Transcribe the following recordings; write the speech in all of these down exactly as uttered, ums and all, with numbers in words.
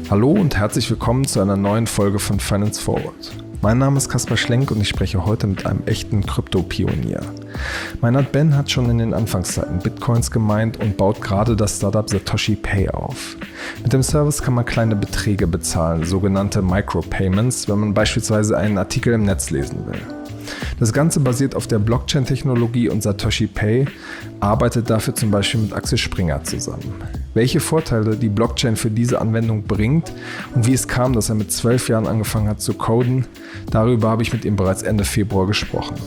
Hallo und herzlich willkommen zu einer neuen Folge von Finance Forward. Mein Name ist Kaspar Schlenk und ich spreche heute mit einem echten Krypto-Pionier. Meinhard Ben hat schon in den Anfangszeiten Bitcoins gemeint und baut gerade das Startup Satoshi Pay auf. Mit dem Service kann man kleine Beträge bezahlen, sogenannte Micropayments, wenn man beispielsweise einen Artikel im Netz lesen will. Das Ganze basiert auf der Blockchain-Technologie und Satoshi Pay arbeitet dafür zum Beispiel mit Axel Springer zusammen. Welche Vorteile die Blockchain für diese Anwendung bringt und wie es kam, dass er mit zwölf Jahren angefangen hat zu coden, darüber habe ich mit ihm bereits Ende Februar gesprochen.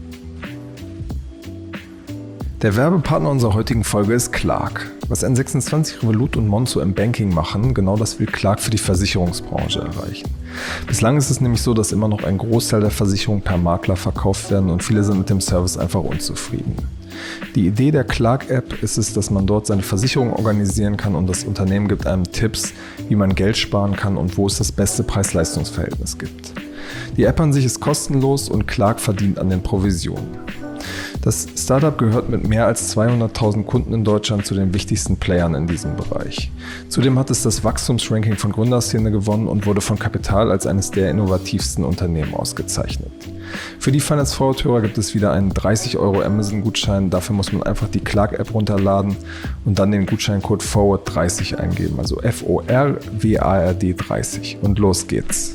Der Werbepartner unserer heutigen Folge ist Clark. Was N sechsundzwanzig, Revolut und Monzo im Banking machen, genau das will Clark für die Versicherungsbranche erreichen. Bislang ist es nämlich so, dass immer noch ein Großteil der Versicherungen per Makler verkauft werden und viele sind mit dem Service einfach unzufrieden. Die Idee der Clark-App ist es, dass man dort seine Versicherung organisieren kann und das Unternehmen gibt einem Tipps, wie man Geld sparen kann und wo es das beste Preis-Leistungs-Verhältnis gibt. Die App an sich ist kostenlos und Clark verdient an den Provisionen. Das Startup gehört mit mehr als zweihunderttausend Kunden in Deutschland zu den wichtigsten Playern in diesem Bereich. Zudem hat es das Wachstumsranking von Gründerszene gewonnen und wurde von Kapital als eines der innovativsten Unternehmen ausgezeichnet. Für die Finance Forward-Hörer gibt es wieder einen dreißig Euro Amazon-Gutschein. Dafür muss man einfach die Clark-App runterladen und dann den Gutscheincode Forward dreißig eingeben, also F O R W A R D dreißig. Und los geht's.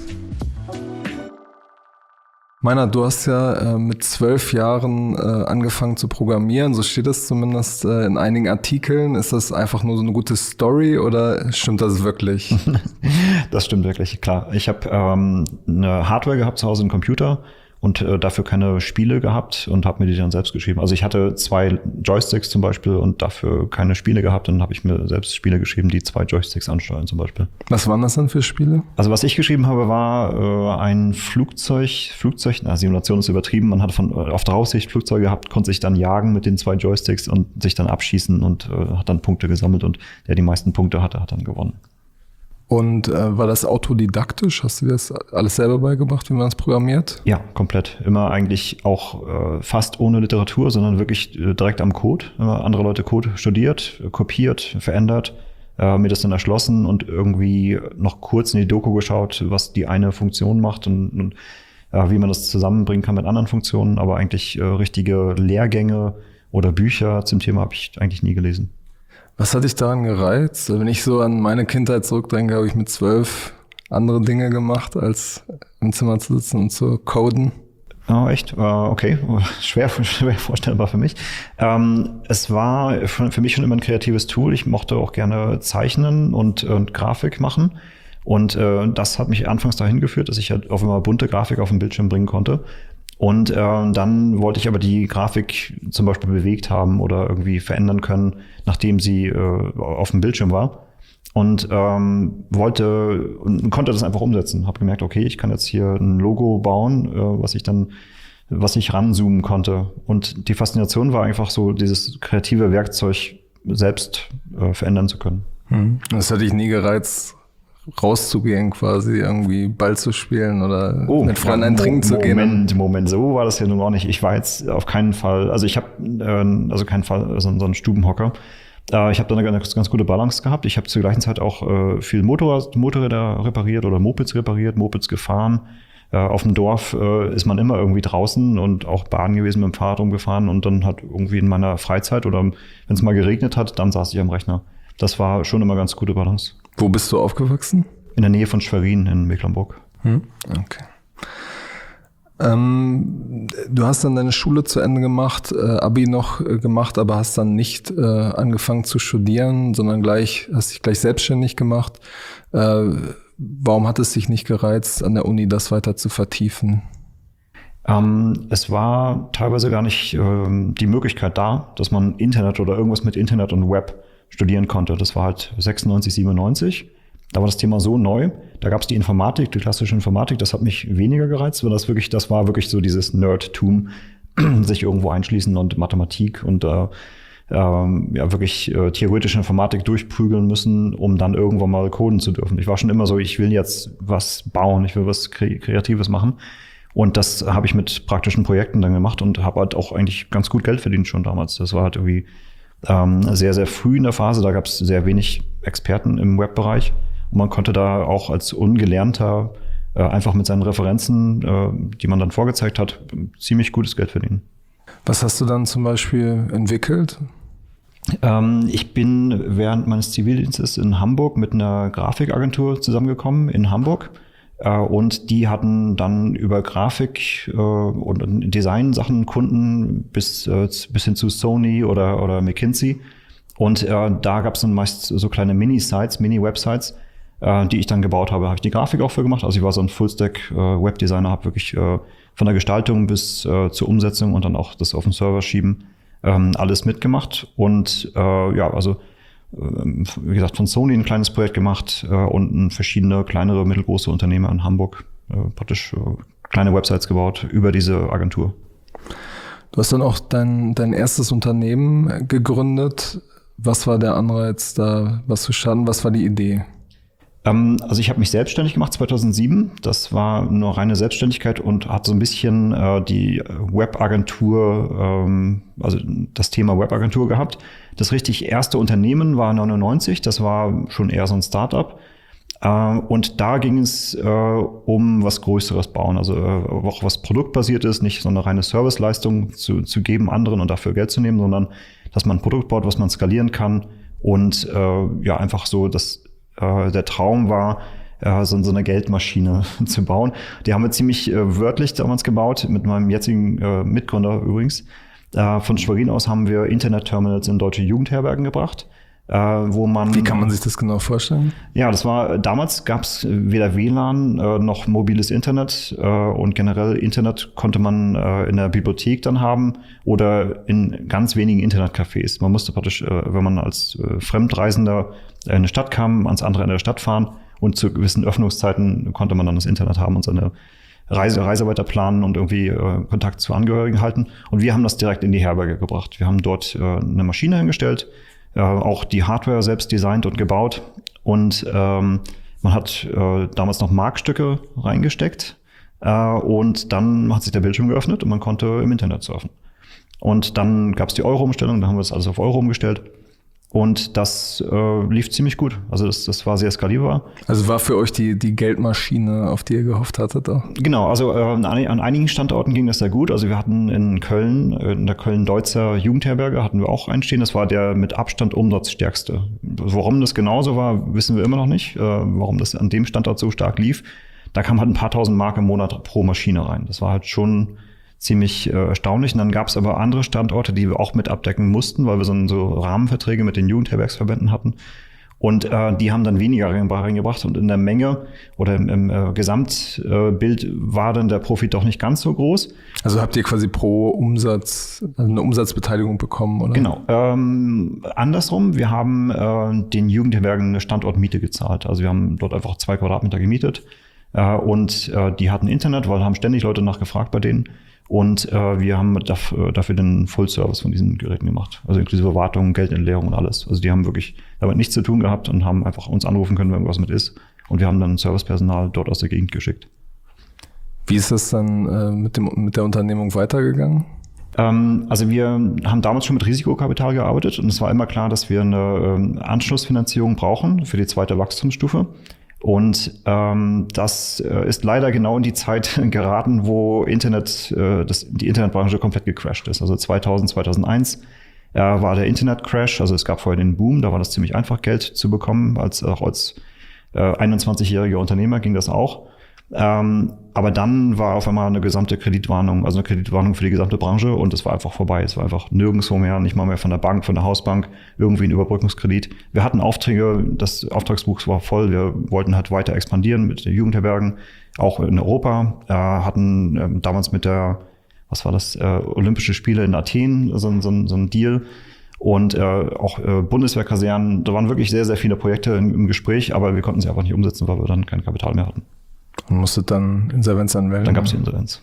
Meinhard, du hast ja äh, mit zwölf Jahren äh, angefangen zu programmieren, so steht es zumindest äh, in einigen Artikeln. Ist das einfach nur so eine gute Story oder stimmt das wirklich? Das stimmt wirklich, klar. Ich habe ähm, eine Hardware gehabt zu Hause, einen Computer und äh, dafür keine Spiele gehabt und habe mir die dann selbst geschrieben. Also ich hatte zwei Joysticks zum Beispiel und dafür keine Spiele gehabt und dann habe ich mir selbst Spiele geschrieben, die zwei Joysticks ansteuern zum Beispiel. Was waren das dann für Spiele? Also was ich geschrieben habe, war äh, ein Flugzeug, Flugzeug, na Simulation ist übertrieben, man hatte von auf Draufsicht Flugzeuge gehabt, konnte sich dann jagen mit den zwei Joysticks und sich dann abschießen und äh, hat dann Punkte gesammelt und der die meisten Punkte hatte, hat dann gewonnen. Und äh, war das autodidaktisch? Hast du dir das alles selber beigebracht, wie man es programmiert? Ja, komplett. Immer eigentlich auch äh, fast ohne Literatur, sondern wirklich äh, direkt am Code. Immer andere Leute Code studiert, äh, kopiert, verändert, äh, mir das dann erschlossen und irgendwie noch kurz in die Doku geschaut, was die eine Funktion macht und, und äh, wie man das zusammenbringen kann mit anderen Funktionen. Aber eigentlich äh, richtige Lehrgänge oder Bücher zum Thema habe ich eigentlich nie gelesen. Was hat dich daran gereizt? Wenn ich so an meine Kindheit zurückdenke, habe ich mit zwölf andere Dinge gemacht, als im Zimmer zu sitzen und zu coden. Oh, echt? Okay, schwer, schwer vorstellbar für mich. Ähm, es war für mich schon immer ein kreatives Tool. Ich mochte auch gerne zeichnen und, und Grafik machen. Und äh, das hat mich anfangs dahin geführt, dass ich halt auf einmal bunte Grafik auf den Bildschirm bringen konnte. Und äh, dann wollte ich aber die Grafik zum Beispiel bewegt haben oder irgendwie verändern können, nachdem sie äh, auf dem Bildschirm war. Und ähm, wollte und konnte das einfach umsetzen. Habe gemerkt, okay, ich kann jetzt hier ein Logo bauen, äh, was ich dann, was ich ranzoomen konnte. Und die Faszination war einfach so, dieses kreative Werkzeug selbst äh, verändern zu können. Hm. Das hat dich nie gereizt, rauszugehen quasi, irgendwie Ball zu spielen oder oh, mit Freunden einen Trinken zu gehen? Moment, Moment, so war das ja nun auch nicht. Ich war jetzt auf keinen Fall, also ich habe äh, also keinen Fall so, so einen Stubenhocker. Äh, ich habe da eine ganz, ganz gute Balance gehabt. Ich habe zur gleichen Zeit auch äh, viel Motorrad, Motorräder repariert oder Mopeds repariert, Mopeds gefahren. Äh, auf dem Dorf äh, ist man immer irgendwie draußen und auch Bahn gewesen, mit dem Fahrrad rumgefahren und dann hat irgendwie in meiner Freizeit oder wenn es mal geregnet hat, dann saß ich am Rechner. Das war schon immer ganz gute Balance. Wo bist du aufgewachsen? In der Nähe von Schwerin in Mecklenburg. Hm? Okay. Ähm, du hast dann deine Schule zu Ende gemacht, äh, Abi noch äh, gemacht, aber hast dann nicht äh, angefangen zu studieren, sondern gleich hast dich gleich selbstständig gemacht. Äh, warum hat es dich nicht gereizt, an der Uni das weiter zu vertiefen? Ähm, es war teilweise gar nicht ähm, die Möglichkeit da, dass man Internet oder irgendwas mit Internet und Web studieren konnte. Das war halt sechsundneunzig, siebenundneunzig. Da war das Thema so neu. Da gab es die Informatik, die klassische Informatik. Das hat mich weniger gereizt, weil das wirklich, das war wirklich so dieses Nerdtum, sich irgendwo einschließen und Mathematik und äh, ähm, ja wirklich äh, theoretische Informatik durchprügeln müssen, um dann irgendwann mal coden zu dürfen. Ich war schon immer so, ich will jetzt was bauen, ich will was Kre- Kreatives machen. Und das habe ich mit praktischen Projekten dann gemacht und habe halt auch eigentlich ganz gut Geld verdient schon damals. Das war halt irgendwie ähm, sehr, sehr früh in der Phase. Da gab es sehr wenig Experten im Webbereich. Und man konnte da auch als Ungelernter äh, einfach mit seinen Referenzen, äh, die man dann vorgezeigt hat, ziemlich gutes Geld verdienen. Was hast du dann zum Beispiel entwickelt? Ähm, ich bin während meines Zivildienstes in Hamburg mit einer Grafikagentur zusammengekommen in Hamburg. Äh, und die hatten dann über Grafik äh, und Design-Sachen Kunden bis, äh, bis hin zu Sony oder, oder McKinsey. Und äh, da gab es dann meist so kleine Mini-Sites, Mini-Websites, äh, die ich dann gebaut habe. Habe ich die Grafik auch für gemacht. Also ich war so ein Full-Stack-Webdesigner, äh, habe wirklich äh, von der Gestaltung bis äh, zur Umsetzung und dann auch das auf den Server schieben, ähm, alles mitgemacht. Und äh, ja, also äh, wie gesagt, von Sony ein kleines Projekt gemacht äh, und verschiedene kleinere, mittelgroße Unternehmer in Hamburg äh, praktisch äh, kleine Websites gebaut über diese Agentur. Du hast dann auch dein, dein erstes Unternehmen gegründet. Was war der Anreiz, da was zu starten? Was war die Idee? Ähm, also ich habe mich selbstständig gemacht zweitausendsieben. Das war nur reine Selbstständigkeit und hat so ein bisschen äh, die Webagentur, ähm, also das Thema Webagentur gehabt. Das richtig erste Unternehmen war neunundneunzig. Das war schon eher so ein Startup. Äh, und da ging es äh, um was Größeres bauen, also äh, auch was produktbasiert ist, nicht so eine reine Serviceleistung zu, zu geben anderen und dafür Geld zu nehmen, sondern dass man ein Produkt baut, was man skalieren kann und äh, ja einfach so, dass äh, der Traum war, äh, so, so eine Geldmaschine zu bauen. Die haben wir ziemlich äh, wörtlich damals gebaut, mit meinem jetzigen äh, Mitgründer übrigens. Äh, von Schwerin aus haben wir Internet-Terminals in deutsche Jugendherbergen gebracht. Äh, wo man, Wie kann man sich das genau vorstellen? Ja, das war, damals gab es weder W L A N äh, noch mobiles Internet äh, und generell Internet konnte man äh, in der Bibliothek dann haben oder in ganz wenigen Internetcafés. Man musste praktisch, äh, wenn man als äh, Fremdreisender in eine Stadt kam, ans andere Ende der Stadt fahren und zu gewissen Öffnungszeiten konnte man dann das Internet haben und seine Reise, Reise weiter planen und irgendwie äh, Kontakt zu Angehörigen halten. Und wir haben das direkt in die Herberge gebracht. Wir haben dort äh, eine Maschine hingestellt, Äh, auch die Hardware selbst designt und gebaut. Und ähm, man hat äh, damals noch Markstücke reingesteckt. Äh, und dann hat sich der Bildschirm geöffnet und man konnte im Internet surfen. Und dann gab es die Euro-Umstellung, da haben wir das alles auf Euro umgestellt. Und das äh, lief ziemlich gut. Also das, das war sehr skalierbar. Also war für euch die, die Geldmaschine, auf die ihr gehofft hattet? Auch? Genau, also äh, an, an einigen Standorten ging das sehr gut. Also wir hatten in Köln, in der Köln-Deutzer Jugendherberge hatten wir auch einstehen. Das war der mit Abstand umsatzstärkste. Warum das genauso war, wissen wir immer noch nicht. Äh, warum das an dem Standort so stark lief. Da kam halt ein paar tausend Mark im Monat pro Maschine rein. Das war halt schon ziemlich äh, erstaunlich. Und dann gab es aber andere Standorte, die wir auch mit abdecken mussten, weil wir so, so Rahmenverträge mit den Jugendherbergsverbänden hatten. Und äh, die haben dann weniger reingebracht. Und in der Menge oder im, im äh, Gesamtbild äh, war dann der Profit doch nicht ganz so groß. Also habt ihr quasi pro Umsatz also eine Umsatzbeteiligung bekommen, oder? Genau. Ähm, andersrum, wir haben äh, den Jugendherbergen eine Standortmiete gezahlt. Also wir haben dort einfach zwei Quadratmeter gemietet. Äh, und äh, die hatten Internet, weil haben ständig Leute nachgefragt bei denen. Und äh, wir haben dafür, dafür den Full-Service von diesen Geräten gemacht. Also inklusive Wartung, Geldentleerung und alles. Also die haben wirklich damit nichts zu tun gehabt und haben einfach uns anrufen können, wenn irgendwas mit ist. Und wir haben dann Servicepersonal dort aus der Gegend geschickt. Wie ist das dann äh, mit, dem, mit der Unternehmung weitergegangen? Ähm, also wir haben damals schon mit Risikokapital gearbeitet und es war immer klar, dass wir eine ähm, Anschlussfinanzierung brauchen für die zweite Wachstumsstufe. Und ähm, das äh, ist leider genau in die Zeit geraten, wo Internet, äh, das, die Internetbranche komplett gecrashed ist. Also zweitausend, zweitausendeins äh, war der Internetcrash. Also es gab vorher den Boom, da war das ziemlich einfach, Geld zu bekommen. Als auch als äh, einundzwanzigjähriger Unternehmer ging das auch. Ähm, aber dann war auf einmal eine gesamte Kreditwarnung, also eine Kreditwarnung für die gesamte Branche und es war einfach vorbei. Es war einfach nirgendwo mehr, nicht mal mehr von der Bank, von der Hausbank, irgendwie ein Überbrückungskredit. Wir hatten Aufträge, das Auftragsbuch war voll, wir wollten halt weiter expandieren mit den Jugendherbergen, auch in Europa, äh, hatten äh, damals mit der, was war das, äh, Olympische Spiele in Athen, so, so, so ein Deal. Und äh, auch äh, Bundeswehrkasernen, da waren wirklich sehr, sehr viele Projekte im, im Gespräch, aber wir konnten sie einfach nicht umsetzen, weil wir dann kein Kapital mehr hatten. Und musstet dann Insolvenz anmelden? Dann gab es die Insolvenz.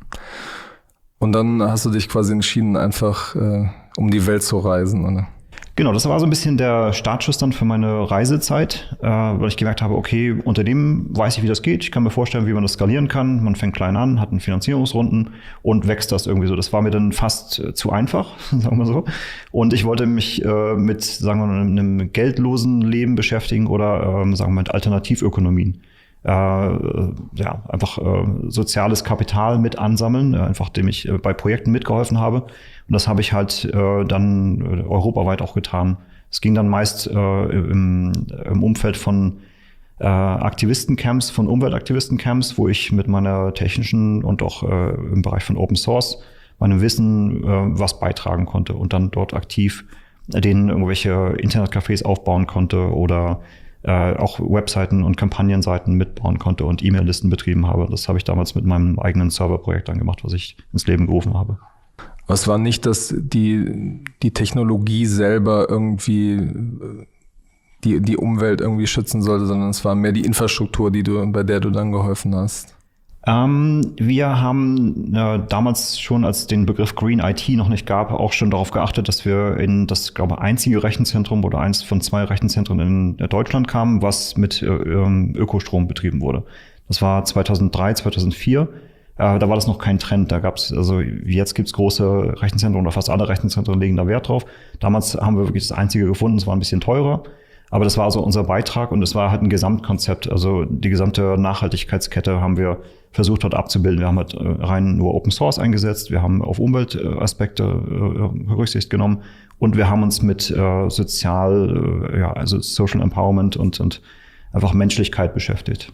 Und dann hast du dich quasi entschieden, einfach äh, um die Welt zu reisen, oder? Genau, das war so ein bisschen der Startschuss dann für meine Reisezeit, äh, weil ich gemerkt habe, okay, unter dem weiß ich, wie das geht. Ich kann mir vorstellen, wie man das skalieren kann. Man fängt klein an, hat eine Finanzierungsrunden und wächst das irgendwie so. Das war mir dann fast äh, zu einfach, sagen wir so. Und ich wollte mich äh, mit, sagen wir mal, einem geldlosen Leben beschäftigen oder, ähm, sagen wir mal, mit Alternativökonomien. Äh, ja, einfach äh, soziales Kapital mit ansammeln, äh, einfach dem ich äh, bei Projekten mitgeholfen habe. Und das habe ich halt äh, dann äh, europaweit auch getan. Es ging dann meist äh, im, im Umfeld von äh, Aktivistencamps, von Umweltaktivistencamps, wo ich mit meiner technischen und auch äh, im Bereich von Open Source meinem Wissen äh, was beitragen konnte und dann dort aktiv denen irgendwelche Internetcafés aufbauen konnte oder äh, auch Webseiten und Kampagnenseiten mitbauen konnte und E-Mail-Listen betrieben habe. Das habe ich damals mit meinem eigenen Serverprojekt dann gemacht, was ich ins Leben gerufen habe. Aber es war nicht, dass die, die Technologie selber irgendwie die, die Umwelt irgendwie schützen sollte, sondern es war mehr die Infrastruktur, die du, bei der du dann geholfen hast. Ähm, wir haben äh, damals schon, als es den Begriff Green I T noch nicht gab, auch schon darauf geachtet, dass wir in das, glaube ich, einzige Rechenzentrum oder eins von zwei Rechenzentren in Deutschland kamen, was mit äh, Ökostrom betrieben wurde. Das war zweitausenddrei, zweitausendvier. Äh, da war das noch kein Trend. Da gab es, also jetzt gibt es große Rechenzentren oder fast alle Rechenzentren legen da Wert drauf. Damals haben wir wirklich das einzige gefunden, es war ein bisschen teurer. Aber das war also unser Beitrag und es war halt ein Gesamtkonzept. Also die gesamte Nachhaltigkeitskette haben wir versucht dort abzubilden. Wir haben halt rein nur Open Source eingesetzt, wir haben auf Umweltaspekte Rücksicht genommen und wir haben uns mit äh, sozial, äh, ja, also Social Empowerment und, und einfach Menschlichkeit beschäftigt.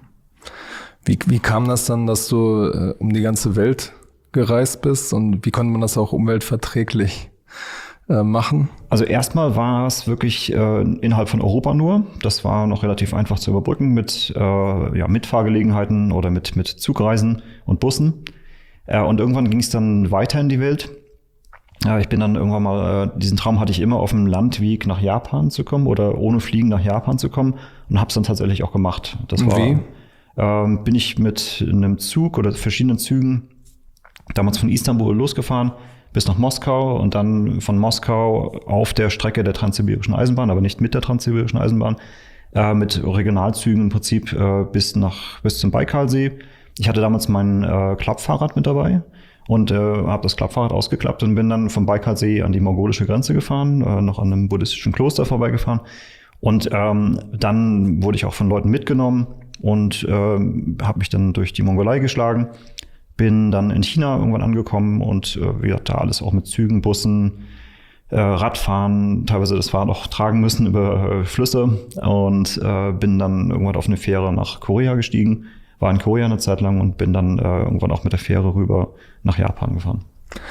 Wie, wie kam das dann, dass du äh, um die ganze Welt gereist bist und wie konnte man das auch umweltverträglich machen? Also erstmal war es wirklich äh, innerhalb von Europa nur. Das war noch relativ einfach zu überbrücken mit äh, ja, Mitfahrgelegenheiten oder mit, mit Zugreisen und Bussen. Äh, und irgendwann ging es dann weiter in die Welt. Äh, ich bin dann irgendwann mal, äh, diesen Traum hatte ich immer, auf dem Landweg nach Japan zu kommen oder ohne Fliegen nach Japan zu kommen und habe es dann tatsächlich auch gemacht. Das und war, wie? Äh, bin ich mit einem Zug oder verschiedenen Zügen damals von Istanbul losgefahren bis nach Moskau und dann von Moskau auf der Strecke der Transsibirischen Eisenbahn, aber nicht mit der Transsibirischen Eisenbahn, äh, mit Regionalzügen im Prinzip äh, bis nach bis zum Baikalsee. Ich hatte damals mein äh, Klappfahrrad mit dabei und äh, habe das Klappfahrrad ausgeklappt und bin dann vom Baikalsee an die mongolische Grenze gefahren, äh, noch an einem buddhistischen Kloster vorbeigefahren. Und ähm, dann wurde ich auch von Leuten mitgenommen und äh, habe mich dann durch die Mongolei geschlagen. Bin dann in China irgendwann angekommen und äh, wie gesagt, da alles auch mit Zügen, Bussen, äh, Radfahren, teilweise das Fahrrad auch tragen müssen über äh, Flüsse und äh, bin dann irgendwann auf eine Fähre nach Korea gestiegen, war in Korea eine Zeit lang und bin dann äh, irgendwann auch mit der Fähre rüber nach Japan gefahren.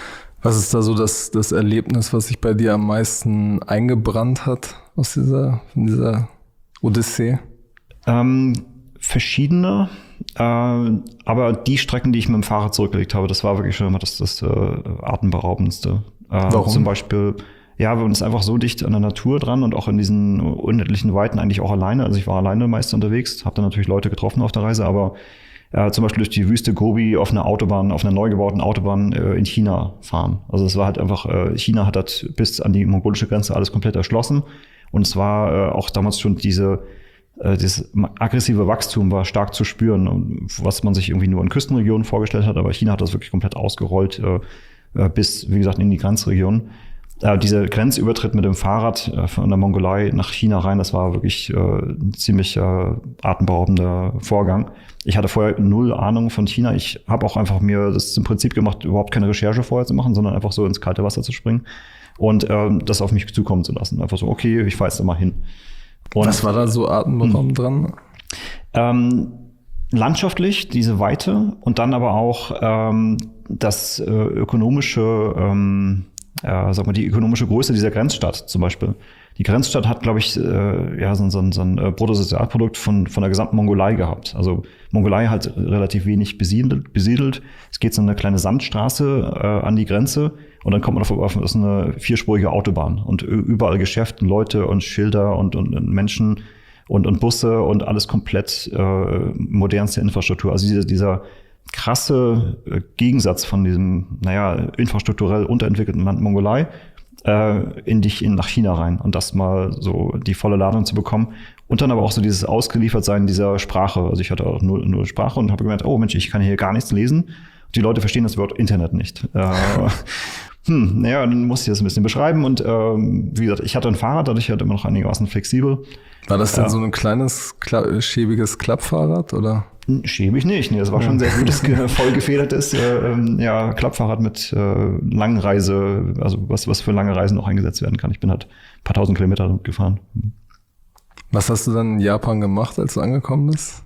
Was ist da so das, das Erlebnis, was sich bei dir am meisten eingebrannt hat aus dieser, von dieser Odyssee? Ähm, verschiedene. Äh, aber die Strecken, die ich mit dem Fahrrad zurückgelegt habe, das war wirklich schon immer das, das äh, atemberaubendste. Äh, Warum? Zum Beispiel, ja, wir sind einfach so dicht an der Natur dran und auch in diesen unendlichen Weiten eigentlich auch alleine. Also ich war alleine meist unterwegs, habe dann natürlich Leute getroffen auf der Reise, aber äh, zum Beispiel durch die Wüste Gobi auf einer Autobahn, auf einer neu gebauten Autobahn äh, in China fahren. Also es war halt einfach, äh, China hat das bis an die mongolische Grenze alles komplett erschlossen und es war äh, auch damals schon diese das aggressive Wachstum war stark zu spüren, was man sich irgendwie nur in Küstenregionen vorgestellt hat, aber China hat das wirklich komplett ausgerollt äh, bis, wie gesagt, in die Grenzregion. Äh, dieser Grenzübertritt mit dem Fahrrad äh, von der Mongolei nach China rein, das war wirklich äh, ein ziemlich äh, atemberaubender Vorgang. Ich hatte vorher null Ahnung von China. Ich habe auch einfach mir das im Prinzip gemacht, überhaupt keine Recherche vorher zu machen, sondern einfach so ins kalte Wasser zu springen und äh, das auf mich zukommen zu lassen. Einfach so, okay, ich fahre jetzt da mal hin. Und was war da so atemberaubend dran? Ähm, landschaftlich, diese Weite und dann aber auch ähm, das äh, ökonomische, ähm, äh, sag mal, die ökonomische Größe dieser Grenzstadt zum Beispiel. Die Grenzstadt hat, glaube ich, äh, ja, so, so, so ein Bruttosozialprodukt von, von der gesamten Mongolei gehabt. Also Mongolei halt relativ wenig besiedelt. besiedelt. Es geht so eine kleine Sandstraße äh, an die Grenze und dann kommt man auf, auf, auf eine vierspurige Autobahn und überall Geschäfte, Leute und Schilder und, und, und Menschen und, und Busse und alles komplett äh, modernste Infrastruktur. Also dieser, dieser krasse Gegensatz von diesem, naja, infrastrukturell unterentwickelten Land Mongolei äh, in dich in, nach China rein und das mal so die volle Ladung zu bekommen. Und dann aber auch so dieses Ausgeliefertsein dieser Sprache. Also ich hatte auch nur, nur Sprache und habe gemerkt, oh Mensch, ich kann hier gar nichts lesen. Die Leute verstehen das Wort Internet nicht. Äh, hm, naja, dann musste ich das ein bisschen beschreiben. Und ähm, wie gesagt, ich hatte ein Fahrrad, dadurch hatte immer noch einigermaßen flexibel. War das denn äh, so ein kleines, kla- schäbiges Klappfahrrad, oder? Schäbig nicht. Nee, das war schon ein sehr gutes, voll gefedertes äh, ähm, ja, Klappfahrrad mit äh, langen Reise, also was, was für lange Reisen auch eingesetzt werden kann. Ich bin halt ein paar tausend Kilometer damit gefahren. Was hast du dann in Japan gemacht, als du angekommen bist?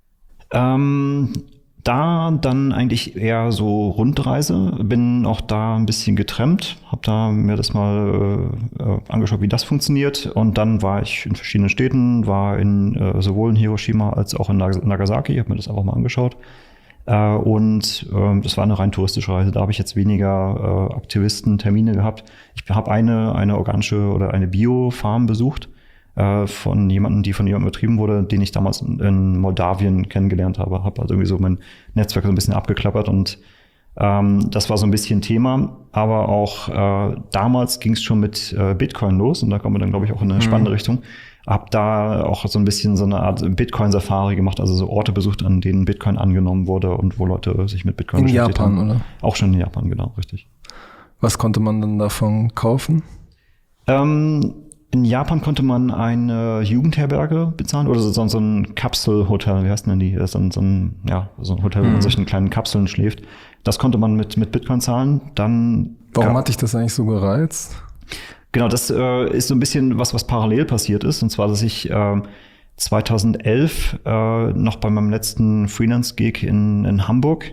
Ähm, da dann eigentlich eher so Rundreise. Bin auch da ein bisschen getrennt. Habe da mir das mal äh, angeschaut, wie das funktioniert. Und dann war ich in verschiedenen Städten, war in äh, sowohl in Hiroshima als auch in Nag- Nagasaki. Habe mir das einfach mal angeschaut. Äh, und äh, das war eine rein touristische Reise. Da habe ich jetzt weniger äh, Aktivisten, Termine gehabt. Ich habe eine, eine organische oder eine Bio-Farm besucht von jemandem, die von jemandem betrieben wurde, den ich damals in Moldawien kennengelernt habe. Habe also irgendwie so mein Netzwerk so ein bisschen abgeklappert und ähm, das war so ein bisschen Thema. Aber auch äh, damals ging es schon mit äh, Bitcoin los und da kommen wir dann, glaube ich, auch in eine spannende mhm. Richtung. Hab da auch so ein bisschen so eine Art Bitcoin-Safari gemacht, also so Orte besucht, an denen Bitcoin angenommen wurde und wo Leute sich mit Bitcoin in beschäftigt Japan, haben. Oder? Auch schon in Japan, genau, richtig. Was konnte man denn davon kaufen? Ähm, In Japan konnte man eine Jugendherberge bezahlen oder so, so ein Kapselhotel, wie heißt denn die? So ein, so ein, ja, so ein Hotel, wo man in solchen kleinen Kapseln schläft. Das konnte man mit, mit Bitcoin zahlen. Dann Warum hat dich das eigentlich so gereizt? Genau, das äh, ist so ein bisschen was, was parallel passiert ist. Und zwar, dass ich äh, zweitausendelf äh, noch bei meinem letzten Freelance-Gig in, in Hamburg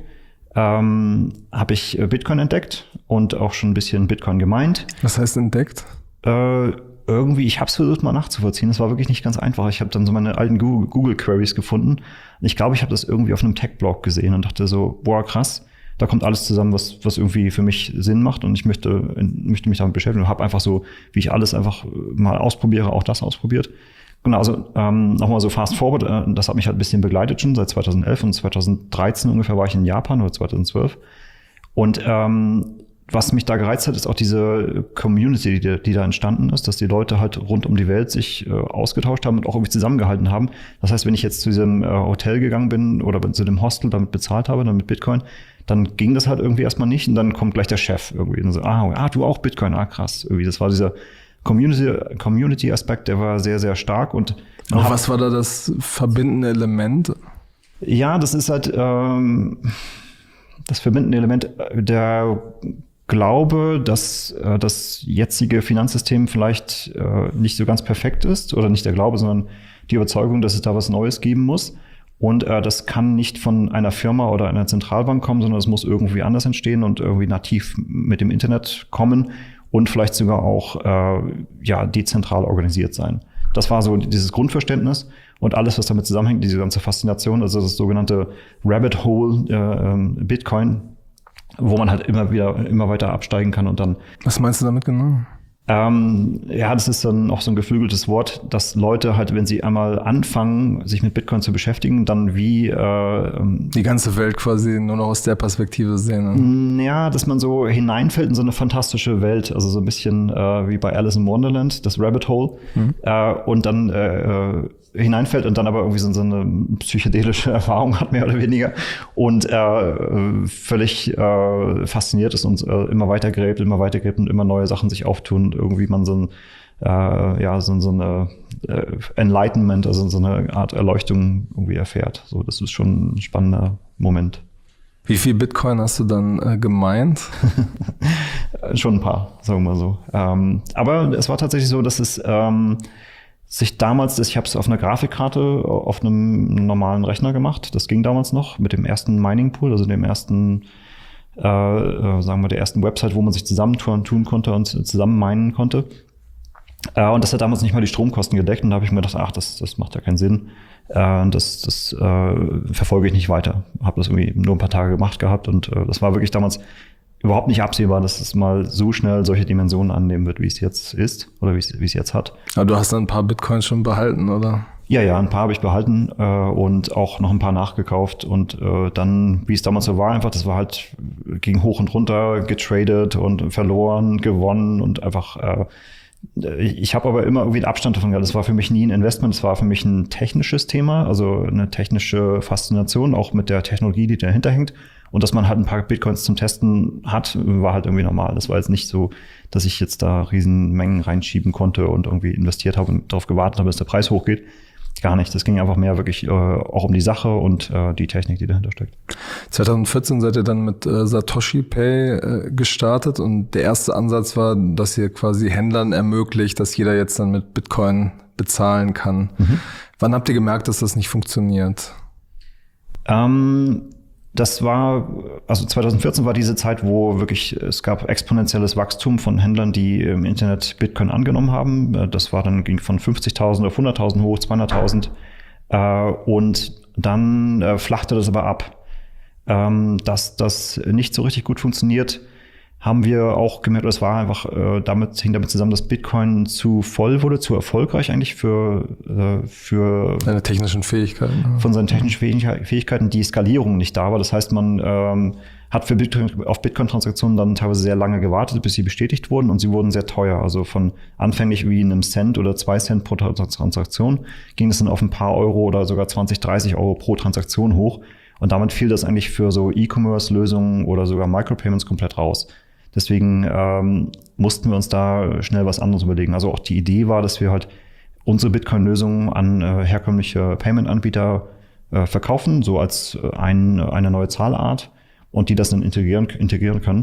ähm, habe ich Bitcoin entdeckt und auch schon ein bisschen Bitcoin gemeint. Was heißt entdeckt? Äh, Irgendwie, ich habe es versucht mal nachzuvollziehen. Das war wirklich nicht ganz einfach. Ich habe dann so meine alten Google, Google Queries gefunden. Und ich glaube, ich habe das irgendwie auf einem Tech-Blog gesehen und dachte so, boah, krass, da kommt alles zusammen, was was irgendwie für mich Sinn macht. Und ich möchte möchte mich damit beschäftigen. Und habe einfach so, wie ich alles einfach mal ausprobiere, auch das ausprobiert. Genau, also ähm, nochmal so fast forward. Äh, das hat mich halt ein bisschen begleitet schon seit zweitausendelf und zweitausenddreizehn ungefähr war ich in Japan oder zweitausendzwölf. Und ähm, was mich da gereizt hat, ist auch diese Community, die, die da entstanden ist, dass die Leute halt rund um die Welt sich äh, ausgetauscht haben und auch irgendwie zusammengehalten haben. Das heißt, wenn ich jetzt zu diesem äh, Hotel gegangen bin oder zu dem Hostel damit bezahlt habe, dann mit Bitcoin, dann ging das halt irgendwie erstmal nicht und dann kommt gleich der Chef irgendwie und so, ah, ah, du auch Bitcoin, ah, krass. Irgendwie, das war dieser Community, Community-Aspekt, der war sehr, sehr stark. Und Aber was war da das verbindende Element? Ja, das ist halt ähm, das verbindende Element der Glaube, dass äh, das jetzige Finanzsystem vielleicht äh, nicht so ganz perfekt ist oder nicht der Glaube, sondern die Überzeugung, dass es da was Neues geben muss. Und äh, das kann nicht von einer Firma oder einer Zentralbank kommen, sondern es muss irgendwie anders entstehen und irgendwie nativ mit dem Internet kommen und vielleicht sogar auch äh, ja dezentral organisiert sein. Das war so dieses Grundverständnis und alles, was damit zusammenhängt, diese ganze Faszination, also das sogenannte Rabbit Hole äh, Bitcoin, wo man halt immer wieder, immer weiter absteigen kann und dann. Was meinst du damit genau? Ähm, ja, das ist dann auch so ein geflügeltes Wort, dass Leute halt, wenn sie einmal anfangen, sich mit Bitcoin zu beschäftigen, dann wie äh, die ganze Welt quasi nur noch aus der Perspektive sehen. Ne? Ja, dass man so hineinfällt in so eine fantastische Welt, also so ein bisschen äh, wie bei Alice in Wonderland, das Rabbit Hole, mhm. äh, und dann äh, hineinfällt und dann aber irgendwie so, so eine psychedelische Erfahrung hat, mehr oder weniger, und äh, völlig äh, fasziniert ist und äh, immer weiter gräbt, immer weiter gräbt und immer neue Sachen sich auftun und irgendwie man so ein äh, ja, so, so eine äh, Enlightenment, also so eine Art Erleuchtung irgendwie erfährt. So, das ist schon ein spannender Moment. Wie viel Bitcoin hast du dann äh, gemeint? Schon ein paar, sagen wir mal so. Ähm, aber es war tatsächlich so, dass es ähm, sich damals, ich habe es auf einer Grafikkarte auf einem normalen Rechner gemacht. Das ging damals noch mit dem ersten Mining Pool, also dem ersten, äh, sagen wir, der ersten Website, wo man sich zusammentun tun konnte und zusammen minen konnte. Äh, und das hat damals nicht mal die Stromkosten gedeckt. Und da habe ich mir gedacht, ach, das, das macht ja keinen Sinn. Äh, das das äh, verfolge ich nicht weiter. Habe das irgendwie nur ein paar Tage gemacht gehabt. Und äh, das war wirklich damals überhaupt nicht absehbar, dass es mal so schnell solche Dimensionen annehmen wird, wie es jetzt ist oder wie es, wie es jetzt hat. Aber du hast dann ein paar Bitcoins schon behalten, oder? Ja, ja, ein paar habe ich behalten äh, und auch noch ein paar nachgekauft. Und äh, dann, wie es damals so war, einfach, das war halt, ging hoch und runter, getradet und verloren, gewonnen und einfach, äh, ich, ich habe aber immer irgendwie einen Abstand davon gehabt. Das war für mich nie ein Investment, das war für mich ein technisches Thema, also eine technische Faszination, auch mit der Technologie, die dahinter hängt. Und dass man halt ein paar Bitcoins zum Testen hat, war halt irgendwie normal. Das war jetzt nicht so, dass ich jetzt da riesen Mengen reinschieben konnte und irgendwie investiert habe und darauf gewartet habe, dass der Preis hochgeht. Gar nicht. Das ging einfach mehr wirklich äh, auch um die Sache und äh, die Technik, die dahinter steckt. zwanzig vierzehn seid ihr dann mit äh, Satoshi Pay äh, gestartet und der erste Ansatz war, dass ihr quasi Händlern ermöglicht, dass jeder jetzt dann mit Bitcoin bezahlen kann. Mhm. Wann habt ihr gemerkt, dass das nicht funktioniert? Ähm, das war, also zwanzig vierzehn war diese Zeit, wo wirklich, es gab exponentielles Wachstum von Händlern, die im Internet Bitcoin angenommen haben. Das war dann, ging von fünfzigtausend auf hunderttausend hoch, zweihunderttausend. Und dann flachte das aber ab. Dass das nicht so richtig gut funktioniert, haben wir auch gemerkt, es war einfach, äh, damit hing damit zusammen, dass Bitcoin zu voll wurde, zu erfolgreich eigentlich für, äh, für seine technischen Fähigkeiten. Von seinen technischen Fähigkeiten, die Skalierung nicht da war. Das heißt, man ähm, hat für Bitcoin, auf Bitcoin-Transaktionen dann teilweise sehr lange gewartet, bis sie bestätigt wurden und sie wurden sehr teuer. Also von anfänglich wie einem Cent oder zwei Cent pro Transaktion ging es dann auf ein paar Euro oder sogar zwanzig, dreißig Euro pro Transaktion hoch. Und damit fiel das eigentlich für so E-Commerce-Lösungen oder sogar Micropayments komplett raus. Deswegen ähm, mussten wir uns da schnell was anderes überlegen. Also auch die Idee war, dass wir halt unsere Bitcoin-Lösungen an äh, herkömmliche Payment-Anbieter äh, verkaufen, so als äh, ein, eine neue Zahlart und die das dann integrieren, integrieren können.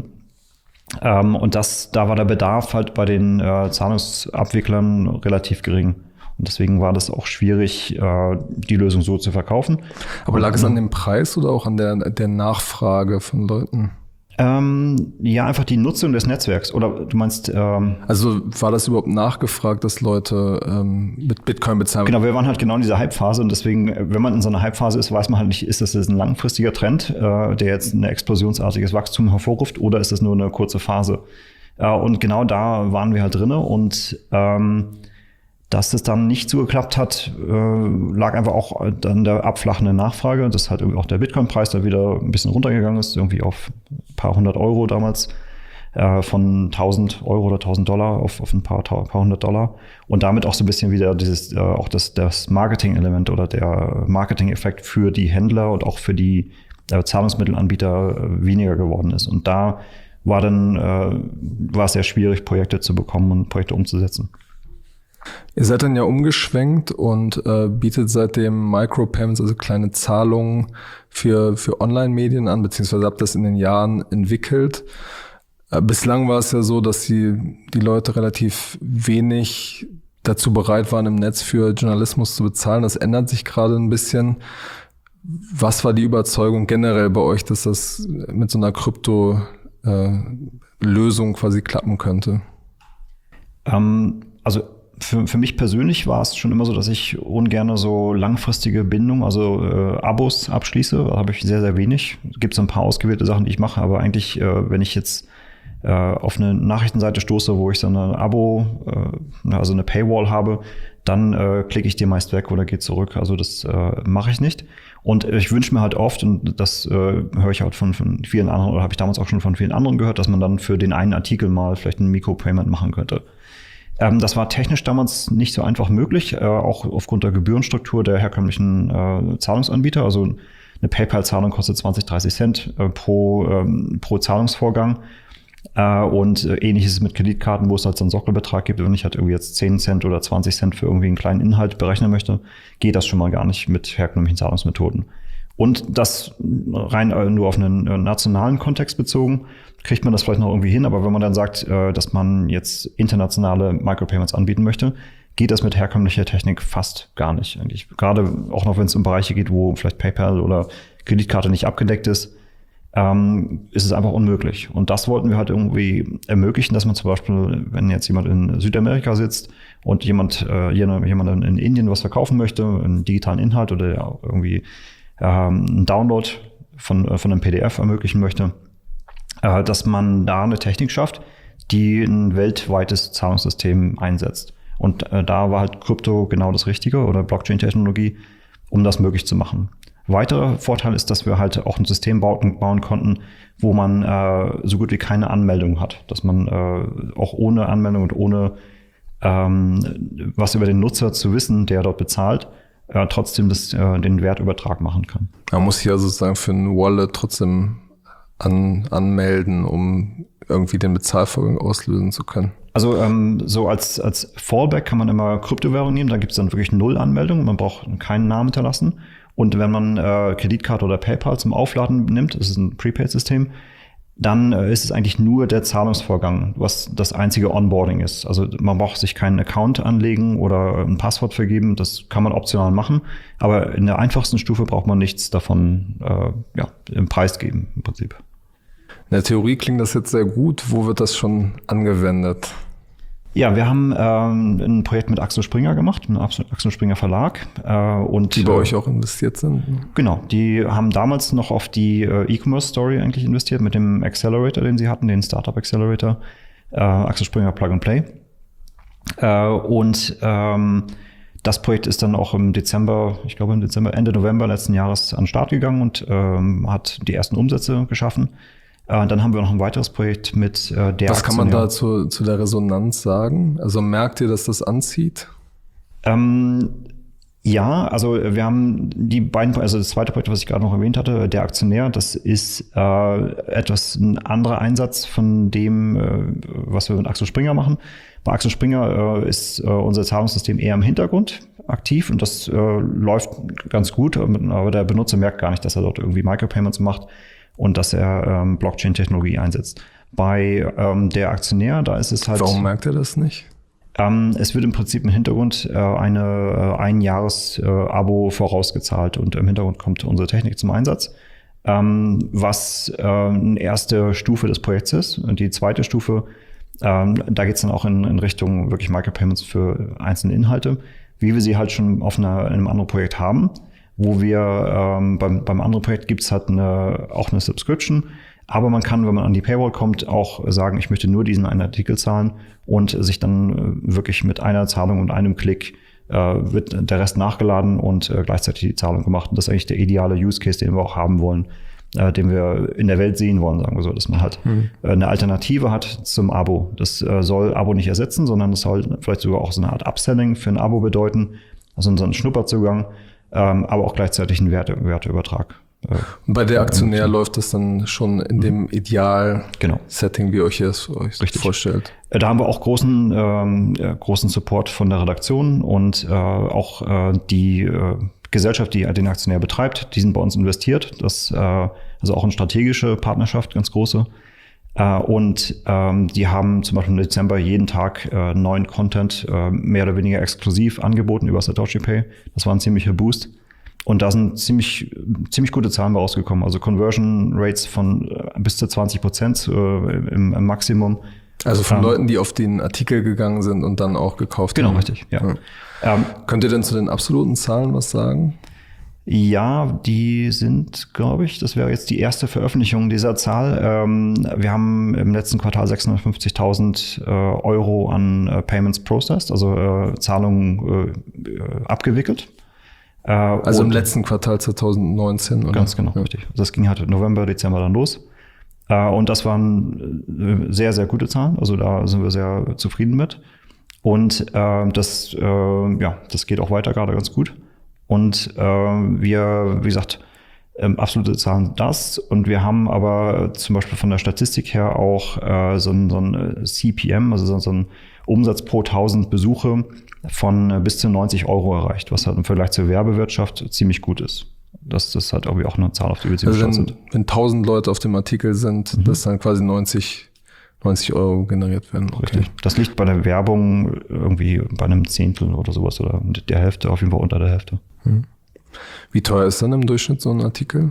Ähm, und das, da war der Bedarf halt bei den äh, Zahlungsabwicklern relativ gering. Und deswegen war das auch schwierig, äh, die Lösung so zu verkaufen. Aber lag es an dem Preis oder auch an der, der Nachfrage von Leuten? Ähm, ja, einfach die Nutzung des Netzwerks. Oder du meinst... Ähm, also war das überhaupt nachgefragt, dass Leute ähm, mit Bitcoin bezahlen? Genau, wir waren halt genau in dieser Hype-Phase. Und deswegen, wenn man in so einer Hype-Phase ist, weiß man halt nicht, ist das ein langfristiger Trend, äh, der jetzt ein explosionsartiges Wachstum hervorruft, oder ist das nur eine kurze Phase? Äh, und genau da waren wir halt drinne. Und ähm, dass das dann nicht so geklappt hat, äh, lag einfach auch an der abflachenden Nachfrage. Das hat irgendwie auch der Bitcoin-Preis da wieder ein bisschen runtergegangen ist, irgendwie auf ein paar hundert Euro damals, äh, von tausend Euro oder tausend Dollar auf, auf ein paar, paar hundert Dollar. Und damit auch so ein bisschen wieder dieses, äh, auch das, das Marketing-Element oder der Marketing-Effekt für die Händler und auch für die äh, Zahlungsmittelanbieter äh, weniger geworden ist. Und da war dann, äh, war es sehr schwierig, Projekte zu bekommen und Projekte umzusetzen. Ihr seid dann ja umgeschwenkt und äh, bietet seitdem Micropayments, also kleine Zahlungen für für Online-Medien an, beziehungsweise habt das in den Jahren entwickelt. Äh, bislang war es ja so, dass die die Leute relativ wenig dazu bereit waren, im Netz für Journalismus zu bezahlen. Das ändert sich gerade ein bisschen. Was war die Überzeugung generell bei euch, dass das mit so einer Krypto-Lösung äh, quasi klappen könnte? Ähm, also Für, für mich persönlich war es schon immer so, dass ich ungern so langfristige Bindung, also äh, Abos abschließe. Da habe ich sehr, sehr wenig. Es gibt so ein paar ausgewählte Sachen, die ich mache, aber eigentlich, äh, wenn ich jetzt äh, auf eine Nachrichtenseite stoße, wo ich so eine Abo, äh, also eine Paywall habe, dann äh, klicke ich die meist weg oder gehe zurück. Also das äh, mache ich nicht. Und ich wünsche mir halt oft, und das äh, höre ich halt von, von vielen anderen, oder habe ich damals auch schon von vielen anderen gehört, dass man dann für den einen Artikel mal vielleicht ein Micropayment machen könnte. Ähm, das war technisch damals nicht so einfach möglich, äh, auch aufgrund der Gebührenstruktur der herkömmlichen äh, Zahlungsanbieter. Also eine PayPal-Zahlung kostet zwanzig, dreißig Cent äh, pro, ähm, pro Zahlungsvorgang. Äh, und äh, ähnlich ist es mit Kreditkarten, wo es halt so einen Sockelbetrag gibt. Wenn ich halt irgendwie jetzt zehn Cent oder zwanzig Cent für irgendwie einen kleinen Inhalt berechnen möchte, geht das schon mal gar nicht mit herkömmlichen Zahlungsmethoden. Und das rein nur auf einen nationalen Kontext bezogen, kriegt man das vielleicht noch irgendwie hin. Aber wenn man dann sagt, dass man jetzt internationale Micropayments anbieten möchte, geht das mit herkömmlicher Technik fast gar nicht eigentlich. Gerade auch noch, wenn es um Bereiche geht, wo vielleicht PayPal oder Kreditkarte nicht abgedeckt ist, ähm, ist es einfach unmöglich. Und das wollten wir halt irgendwie ermöglichen, dass man zum Beispiel, wenn jetzt jemand in Südamerika sitzt und jemand, äh, jemand in Indien was verkaufen möchte, einen digitalen Inhalt oder irgendwie einen Download von, von einem P D F ermöglichen möchte, äh, dass man da eine Technik schafft, die ein weltweites Zahlungssystem einsetzt. Und äh, da war halt Krypto genau das Richtige oder Blockchain-Technologie, um das möglich zu machen. Weiterer Vorteil ist, dass wir halt auch ein System bauen, bauen konnten, wo man äh, so gut wie keine Anmeldung hat. Dass man äh, auch ohne Anmeldung und ohne ähm, was über den Nutzer zu wissen, der dort bezahlt, äh, trotzdem das, äh, den Wertübertrag machen kann. Man muss sich ja sozusagen für ein Wallet trotzdem an, anmelden, um irgendwie den Bezahlvorgang auslösen zu können. Also ähm, so als, als Fallback kann man immer Kryptowährung nehmen, da gibt es dann wirklich null Anmeldungen, man braucht keinen Namen hinterlassen. Und wenn man äh, Kreditkarte oder PayPal zum Aufladen nimmt, das ist ein Prepaid-System, dann äh, ist es eigentlich nur der Zahlungsvorgang, was das einzige Onboarding ist. Also man braucht sich keinen Account anlegen oder ein Passwort vergeben, das kann man optional machen. Aber in der einfachsten Stufe braucht man nichts davon äh, ja, im Preis geben im Prinzip. In der Theorie klingt das jetzt sehr gut. Wo wird das schon angewendet? Ja, wir haben ähm, ein Projekt mit Axel Springer gemacht, mit Axel Springer Verlag. Äh, und, die bei äh, euch auch investiert sind? Genau, die haben damals noch auf die äh, E-Commerce-Story eigentlich investiert mit dem Accelerator, den sie hatten, den Startup Accelerator, äh, Axel Springer Plug and Play. Äh, und ähm, das Projekt ist dann auch im Dezember, ich glaube im Dezember, Ende November letzten Jahres an den Start gegangen und ähm, hat die ersten Umsätze geschaffen. Äh, dann haben wir noch ein weiteres Projekt mit äh, der Was kann man Aktionär. da zu, zu der Resonanz sagen? Also merkt ihr, dass das anzieht? Ähm, ja, also wir haben die beiden, also das zweite Projekt, was ich gerade noch erwähnt hatte, der Aktionär, das ist äh, etwas ein anderer Einsatz von dem, äh, was wir mit Axel Springer machen. Bei Axel Springer äh, ist äh, unser Zahlungssystem eher im Hintergrund aktiv und das äh, läuft ganz gut, aber der Benutzer merkt gar nicht, dass er dort irgendwie Micropayments macht und dass er ähm, Blockchain-Technologie einsetzt. Bei ähm, der Aktionär, da ist es halt... Warum merkt er das nicht? Ähm, es wird im Prinzip im Hintergrund äh, eine äh, Ein-Jahres-Abo äh, vorausgezahlt und im Hintergrund kommt unsere Technik zum Einsatz, ähm, was äh, eine erste Stufe des Projekts ist. Und die zweite Stufe, ähm, da geht es dann auch in, in Richtung wirklich Micropayments für einzelne Inhalte, wie wir sie halt schon auf einer, in einem anderen Projekt haben, wo wir ähm, beim, beim anderen Projekt gibt es halt eine, auch eine Subscription, aber man kann, wenn man an die Paywall kommt, auch sagen, ich möchte nur diesen einen Artikel zahlen und sich dann wirklich mit einer Zahlung und einem Klick äh, wird der Rest nachgeladen und äh, gleichzeitig die Zahlung gemacht. Und das ist eigentlich der ideale Use Case, den wir auch haben wollen, äh, den wir in der Welt sehen wollen, sagen wir so, dass man halt mhm. äh, eine Alternative hat zum Abo. Das äh, soll Abo nicht ersetzen, sondern das soll vielleicht sogar auch so eine Art Upselling für ein Abo bedeuten, also so ein Schnupperzugang, ähm, aber auch gleichzeitig ein Werte, Werteübertrag. Und bei der Aktionär läuft das dann schon in dem Ideal-Setting, genau. wie euch es euch Richtig. vorstellt. Da haben wir auch großen, ähm, großen Support von der Redaktion und äh, auch äh, die äh, Gesellschaft, die den Aktionär betreibt, die sind bei uns investiert. Das äh, also auch eine strategische Partnerschaft, ganz große. Äh, und ähm, die haben zum Beispiel im Dezember jeden Tag äh, neuen Content äh, mehr oder weniger exklusiv angeboten über Satoshi Pay. Das war ein ziemlicher Boost. Und da sind ziemlich, ziemlich gute Zahlen rausgekommen. Also Conversion Rates von bis zu zwanzig Prozent äh, im, im Maximum. Also von ähm, Leuten, die auf den Artikel gegangen sind und dann auch gekauft genau, haben. Genau, richtig, ja. ja. Ähm, Könnt ihr denn zu den absoluten Zahlen was sagen? Ja, die sind, glaube ich, das wäre jetzt die erste Veröffentlichung dieser Zahl. Ähm, wir haben im letzten Quartal sechshundertfünfzigtausend äh, Euro an äh, Payments processed, also äh, Zahlungen äh, abgewickelt. Also im letzten Quartal zwanzig neunzehn, oder? Ganz genau, ja. richtig. Das ging halt November, Dezember dann los. Und das waren sehr, sehr gute Zahlen. Also da sind wir sehr zufrieden mit. Und das, ja, das geht auch weiter gerade ganz gut. Und wir, wie gesagt, absolute Zahlen das. Und wir haben aber zum Beispiel von der Statistik her auch so ein, so ein C P M, also so ein Umsatz pro tausend Besuche von bis zu neunzig Euro erreicht, was halt im Vergleich zur Werbewirtschaft ziemlich gut ist. Das, das ist halt irgendwie auch eine Zahl, auf die wir ziemlich also wenn, stolz sind. Wenn tausend Leute auf dem Artikel sind, mhm. dass dann quasi neunzig Euro generiert werden. Okay. Richtig. Das liegt bei der Werbung irgendwie bei einem Zehntel oder sowas oder der Hälfte, auf jeden Fall unter der Hälfte. Mhm. Wie teuer ist dann im Durchschnitt so ein Artikel?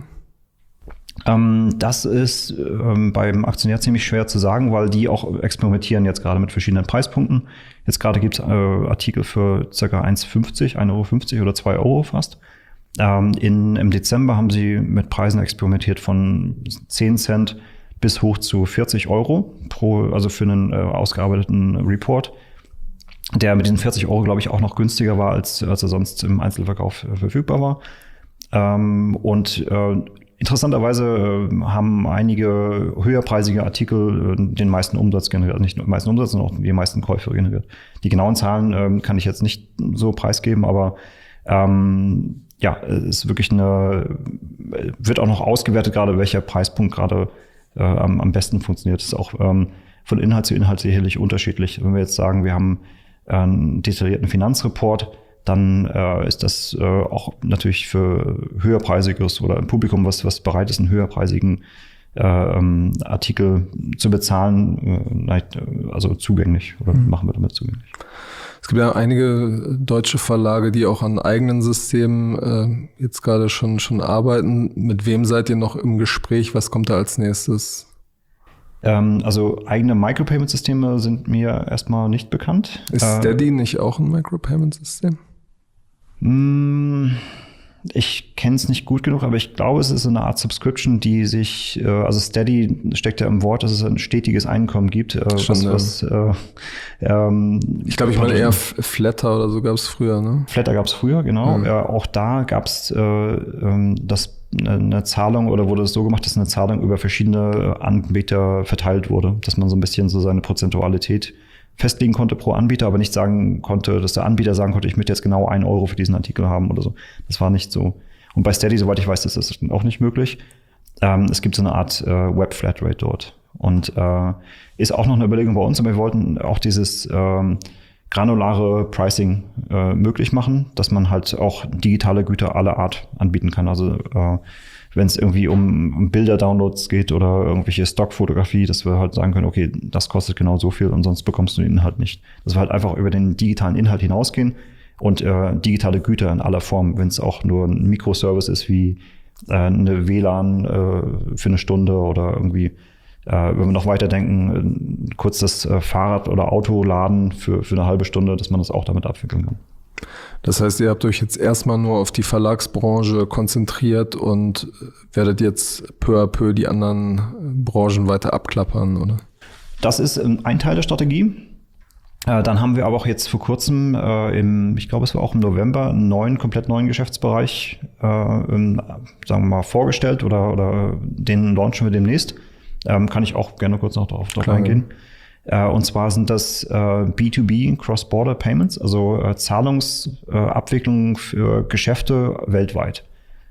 Ähm, das ist ähm, beim Aktionär ziemlich schwer zu sagen, weil die auch experimentieren jetzt gerade mit verschiedenen Preispunkten. Jetzt gerade gibt es äh, Artikel für ca. eins fünfzig, ein Euro fünfzig oder zwei Euro fast. Ähm, in, im Dezember haben sie mit Preisen experimentiert von zehn Cent bis hoch zu vierzig Euro pro, also für einen äh, ausgearbeiteten Report, der mit diesen vierzig Euro, glaube ich, auch noch günstiger war, als, als er sonst im Einzelverkauf äh, verfügbar war. Ähm, und äh, interessanterweise äh, haben einige höherpreisige Artikel äh, den meisten Umsatz generiert, nicht nur den meisten Umsatz, sondern auch die meisten Käufe generiert. Die genauen Zahlen äh, kann ich jetzt nicht so preisgeben, aber ähm, ja, es ist wirklich eine, wird auch noch ausgewertet, gerade welcher Preispunkt gerade äh, am, am besten funktioniert. Das ist auch ähm, von Inhalt zu Inhalt sicherlich unterschiedlich. Wenn wir jetzt sagen, wir haben einen detaillierten Finanzreport, dann äh, ist das äh, auch natürlich für höherpreisiges oder ein Publikum, was, was bereit ist, einen höherpreisigen äh, ähm, Artikel zu bezahlen, äh, also zugänglich oder mhm. machen wir damit zugänglich. Es gibt ja einige deutsche Verlage, die auch an eigenen Systemen äh, jetzt gerade schon, schon arbeiten. Mit wem seid ihr noch im Gespräch? Was kommt da als nächstes? Ähm, also eigene Micropayment-Systeme sind mir erstmal nicht bekannt. Ist Steady äh, nicht auch ein Micropayment-System? Ich kenne es nicht gut genug, aber ich glaube, es ist eine Art Subscription, die sich, äh, also Steady steckt ja im Wort, dass es ein stetiges Einkommen gibt. Äh, Schon, was, was, äh, ähm, ich glaube, ich meine eher Flatter oder so gab es früher, ne? Flatter gab es früher, genau. Mhm. Äh, auch da gab es äh, ähm, das eine Zahlung oder wurde es so gemacht, dass eine Zahlung über verschiedene Anbieter verteilt wurde, dass man so ein bisschen so seine Prozentualität festlegen konnte pro Anbieter, aber nicht sagen konnte, dass der Anbieter sagen konnte, ich möchte jetzt genau einen Euro für diesen Artikel haben oder so. Das war nicht so. Und bei Steady, soweit ich weiß, ist das auch nicht möglich. Ähm, es gibt so eine Art äh, Web-Flatrate dort. Und äh, ist auch noch eine Überlegung bei uns, aber wir wollten auch dieses ähm, granulare Pricing äh, möglich machen, dass man halt auch digitale Güter aller Art anbieten kann. Also äh, wenn es irgendwie um, um Bilder-Downloads geht oder irgendwelche Stockfotografie, dass wir halt sagen können, okay, das kostet genau so viel und sonst bekommst du den Inhalt nicht. Dass wir halt einfach über den digitalen Inhalt hinausgehen und äh, digitale Güter in aller Form, wenn es auch nur ein Mikroservice ist wie äh, eine W L A N äh, für eine Stunde oder irgendwie, äh, wenn wir noch weiterdenken, äh, kurz das äh, Fahrrad oder Auto laden für, für eine halbe Stunde, dass man das auch damit abwickeln kann. Das heißt, ihr habt euch jetzt erstmal nur auf die Verlagsbranche konzentriert und werdet jetzt peu à peu die anderen Branchen weiter abklappern, oder? Das ist ein Teil der Strategie. Dann haben wir aber auch jetzt vor kurzem, im, ich glaube, es war auch im November, einen neuen, komplett neuen Geschäftsbereich, sagen wir mal, vorgestellt oder, oder den launchen wir demnächst. Kann ich auch gerne kurz noch darauf drauf eingehen. Uh, und zwar sind das uh, B zwei B Cross-Border Payments, also uh, Zahlungsabwicklung uh, für Geschäfte weltweit.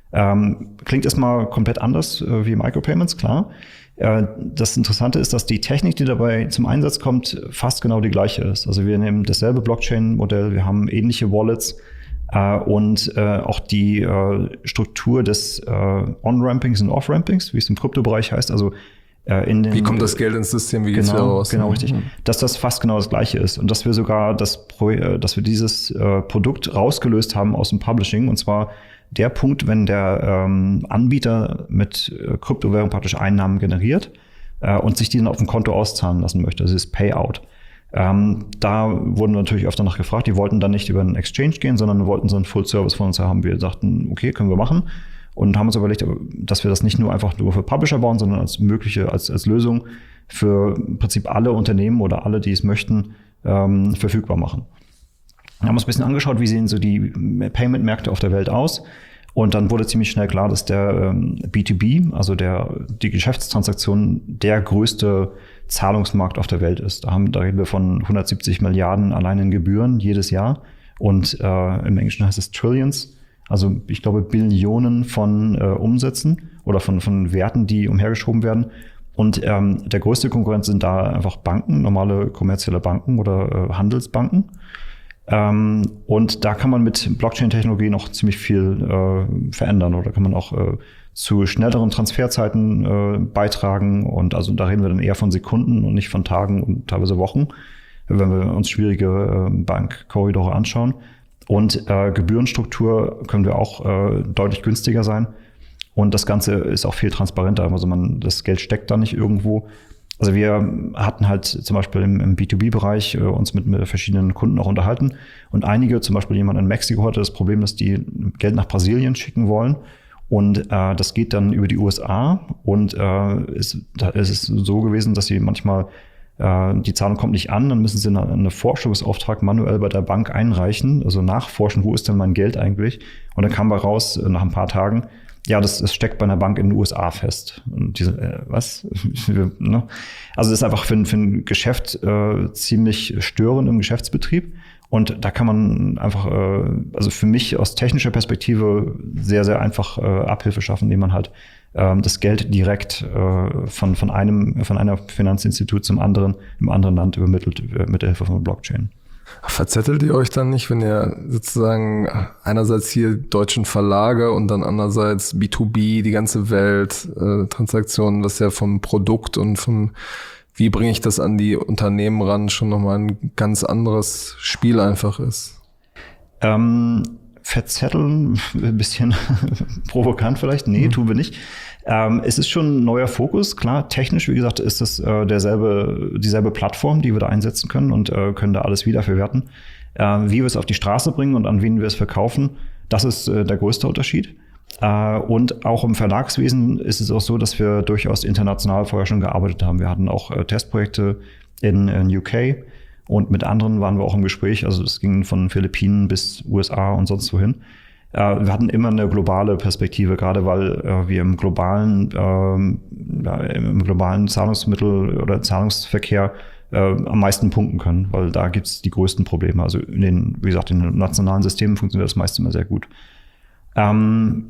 Um, klingt erstmal komplett anders uh, wie Micropayments, klar. Uh, das Interessante ist, dass die Technik, die dabei zum Einsatz kommt, fast genau die gleiche ist. Also wir nehmen dasselbe Blockchain-Modell, wir haben ähnliche Wallets uh, und uh, auch die uh, Struktur des uh, On-Rampings und Off-Rampings, wie es im Kryptobereich heißt, also In den, wie kommt das Geld ins System, wie geht's genau, wieder raus? Genau, richtig. Dass das fast genau das Gleiche ist und dass wir sogar das, Pro, dass wir dieses äh, Produkt rausgelöst haben aus dem Publishing, und zwar der Punkt, wenn der ähm, Anbieter mit äh, Kryptowährung praktisch Einnahmen generiert äh, und sich die dann auf dem Konto auszahlen lassen möchte. Das ist Payout. Ähm, da wurden wir natürlich öfter nach gefragt. Die wollten dann nicht über einen Exchange gehen, sondern wollten so einen Full Service von uns haben. Wir sagten, okay, können wir machen. Und haben uns überlegt, dass wir das nicht nur einfach nur für Publisher bauen, sondern als mögliche, als, als Lösung für im Prinzip alle Unternehmen oder alle, die es möchten, ähm, verfügbar machen. Wir haben uns ein bisschen angeschaut, wie sehen so die Payment-Märkte auf der Welt aus. Und dann wurde ziemlich schnell klar, dass der ähm, B zwei B, also der, die Geschäftstransaktion, der größte Zahlungsmarkt auf der Welt ist. Da, haben, da reden wir von hundertsiebzig Milliarden allein in Gebühren jedes Jahr. Und äh, im Englischen heißt es Trillions. Also ich glaube Billionen von äh, Umsätzen oder von, von Werten, die umhergeschoben werden. Und ähm, der größte Konkurrent sind da einfach Banken, normale kommerzielle Banken oder äh, Handelsbanken. Ähm, und da kann man mit Blockchain-Technologie noch ziemlich viel äh, verändern oder kann man auch äh, zu schnelleren Transferzeiten äh, beitragen. Und also da reden wir dann eher von Sekunden und nicht von Tagen und teilweise Wochen, wenn wir uns schwierige äh, Bankkorridore anschauen. Und äh, Gebührenstruktur können wir auch äh, deutlich günstiger sein. Und das Ganze ist auch viel transparenter. Also man, das Geld steckt da nicht irgendwo. Also wir hatten halt zum Beispiel im, im B zwei B-Bereich äh, uns mit, mit verschiedenen Kunden auch unterhalten. Und einige, zum Beispiel jemand in Mexiko, hatte das Problem, dass die Geld nach Brasilien schicken wollen. Und äh, das geht dann über die U S A und äh, ist, da ist es so gewesen, dass sie manchmal äh, die Zahlung kommt nicht an, dann müssen sie eine, einen Forschungsauftrag manuell bei der Bank einreichen, also nachforschen, wo ist denn mein Geld eigentlich? Und dann kam bei raus äh, nach ein paar Tagen, ja, das, das steckt bei einer Bank in den U S A fest. Und diese, äh, was? ne? Also das ist einfach für, für ein Geschäft äh, ziemlich störend im Geschäftsbetrieb. Und da kann man einfach, äh, also für mich aus technischer Perspektive sehr, sehr einfach äh, Abhilfe schaffen, indem man halt äh, das Geld direkt äh, von, von einem, von einer Finanzinstitut zum anderen im anderen Land übermittelt äh, mit der Hilfe von Blockchain. Verzettelt ihr euch dann nicht, wenn ihr sozusagen einerseits hier deutschen Verlage und dann andererseits B zwei B, die ganze Welt, äh, Transaktionen, was ja vom Produkt und vom wie bringe ich das an die Unternehmen ran, schon nochmal ein ganz anderes Spiel einfach ist? Ähm, verzetteln, ein bisschen provokant vielleicht. Nee, mhm. tun wir nicht. Ähm, es ist schon ein neuer Fokus. Klar, technisch, wie gesagt, ist das äh, derselbe, dieselbe Plattform, die wir da einsetzen können und äh, können da alles wiederverwerten. Äh, wie wir es auf die Straße bringen und an wen wir es verkaufen, das ist äh, der größte Unterschied. Uh, und auch im Verlagswesen ist es auch so, dass wir durchaus international vorher schon gearbeitet haben. Wir hatten auch uh, Testprojekte in, in U K und mit anderen waren wir auch im Gespräch. Also es ging von Philippinen bis U S A und sonst wohin. Uh, wir hatten immer eine globale Perspektive, gerade weil uh, wir im globalen, uh, ja, im globalen Zahlungsmittel- oder Zahlungsverkehr uh, am meisten punkten können, weil da gibt es die größten Probleme. Also in den, wie gesagt, in den nationalen Systemen funktioniert das meist immer sehr gut. Um,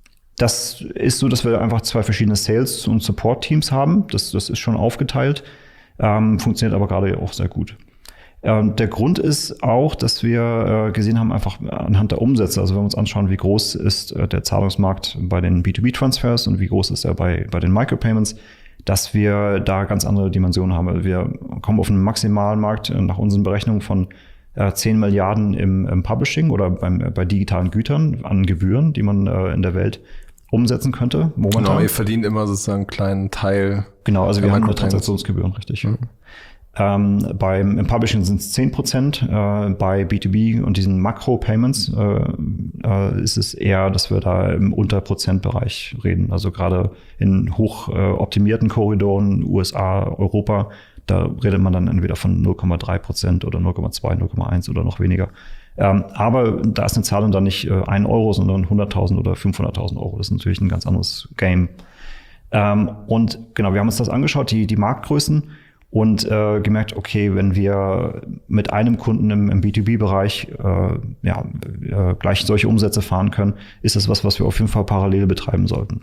Das ist so, dass wir einfach zwei verschiedene Sales- und Support-Teams haben. Das, das ist schon aufgeteilt, ähm, funktioniert aber gerade auch sehr gut. Ähm, der Grund ist auch, dass wir äh, gesehen haben, einfach anhand der Umsätze, also wenn wir uns anschauen, wie groß ist äh, der Zahlungsmarkt bei den B zwei B-Transfers und wie groß ist er bei, bei den Micropayments, dass wir da ganz andere Dimensionen haben. Wir kommen auf einen Maximalmarkt äh, nach unseren Berechnungen von äh, zehn Milliarden im, im Publishing oder beim, bei digitalen Gütern an Gebühren, die man äh, in der Welt umsetzen könnte. Momentan. Genau, ihr verdient immer sozusagen einen kleinen Teil. Genau, also wir haben nur Transaktionsgebühren, richtig. Mhm. Ähm, beim im Publishing sind es zehn Prozent, äh, bei B zwei B und diesen Makro-Payments äh, äh, ist es eher, dass wir da im Unter-Prozent-Bereich reden. Also gerade in hoch äh, optimierten Korridoren, U S A, Europa, da redet man dann entweder von null Komma drei Prozent oder null Komma zwei, null Komma eins oder noch weniger. Ähm, aber da ist eine Zahlung dann nicht äh, ein Euro, sondern hunderttausend oder fünfhunderttausend Euro. Das ist natürlich ein ganz anderes Game. Ähm, und genau, wir haben uns das angeschaut, die, die Marktgrößen, und äh, gemerkt, okay, wenn wir mit einem Kunden im, im B zwei B-Bereich äh, ja, äh, gleich solche Umsätze fahren können, ist das was, was wir auf jeden Fall parallel betreiben sollten.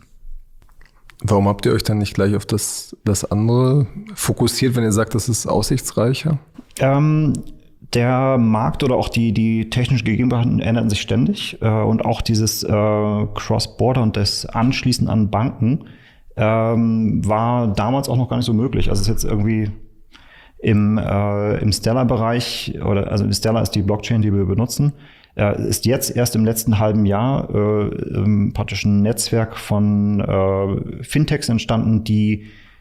Warum habt ihr euch dann nicht gleich auf das, das andere fokussiert, wenn ihr sagt, das ist aussichtsreicher? Ähm, Der Markt oder auch die, die technischen Gegebenheiten ändern sich ständig. Äh, und auch dieses äh, Cross-Border und das Anschließen an Banken ähm, war damals auch noch gar nicht so möglich. Also es ist jetzt irgendwie im, äh, im Stellar-Bereich, oder also Stellar ist die Blockchain, die wir benutzen, äh, ist jetzt erst im letzten halben Jahr äh, ähm, praktisch ein Netzwerk von äh, Fintechs entstanden, die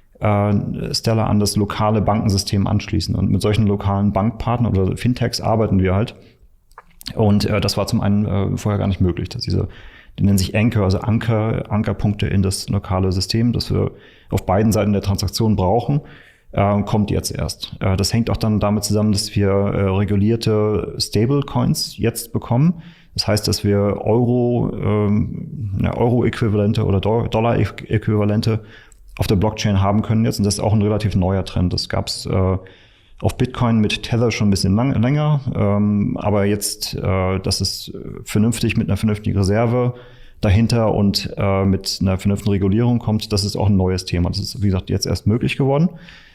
Stellar an das lokale Bankensystem anschließen. Und mit solchen lokalen Bankpartnern oder Fintechs arbeiten wir halt. Und äh, das war zum einen äh, vorher gar nicht möglich, dass diese, die nennen sich Anchor, also Anker, Ankerpunkte in das lokale System, das wir auf beiden Seiten der Transaktion brauchen, äh, kommt jetzt erst. Äh, das hängt auch dann damit zusammen, dass wir äh, regulierte Stablecoins jetzt bekommen. Das heißt, dass wir Euro, ähm, ja, Euro-Äquivalente oder Dollar-Äquivalente auf der Blockchain haben können jetzt. Und das ist auch ein relativ neuer Trend. Das gab es äh, auf Bitcoin mit Tether schon ein bisschen lang, länger. Ähm, aber jetzt, äh, das ist vernünftig mit einer vernünftigen Reserve dahinter und äh, mit einer vernünftigen Regulierung kommt, das ist auch ein neues Thema. Das ist, wie gesagt, jetzt erst möglich geworden.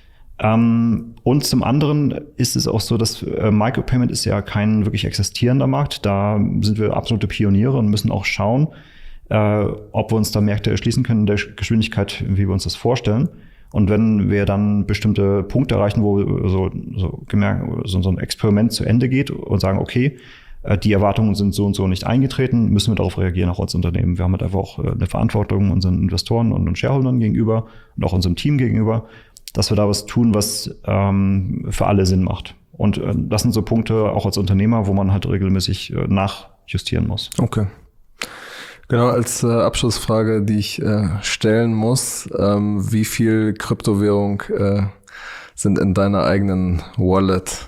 Ähm, und zum anderen ist es auch so, dass äh, Micropayment ist ja kein wirklich existierender Markt. Da sind wir absolute Pioniere und müssen auch schauen, Äh, ob wir uns da Märkte erschließen können in der Geschwindigkeit, wie wir uns das vorstellen. Und wenn wir dann bestimmte Punkte erreichen, wo so, so, gemerkt, so, so ein Experiment zu Ende geht und sagen, okay, äh, die Erwartungen sind so und so nicht eingetreten, müssen wir darauf reagieren, auch als Unternehmen. Wir haben halt einfach auch eine Verantwortung unseren Investoren und Shareholdern gegenüber und auch unserem Team gegenüber, dass wir da was tun, was ähm, für alle Sinn macht. Und äh, das sind so Punkte auch als Unternehmer, wo man halt regelmäßig äh, nachjustieren muss. Okay. Genau, als äh, Abschlussfrage, die ich äh, stellen muss, ähm, wie viel Kryptowährung äh, sind in deiner eigenen Wallet?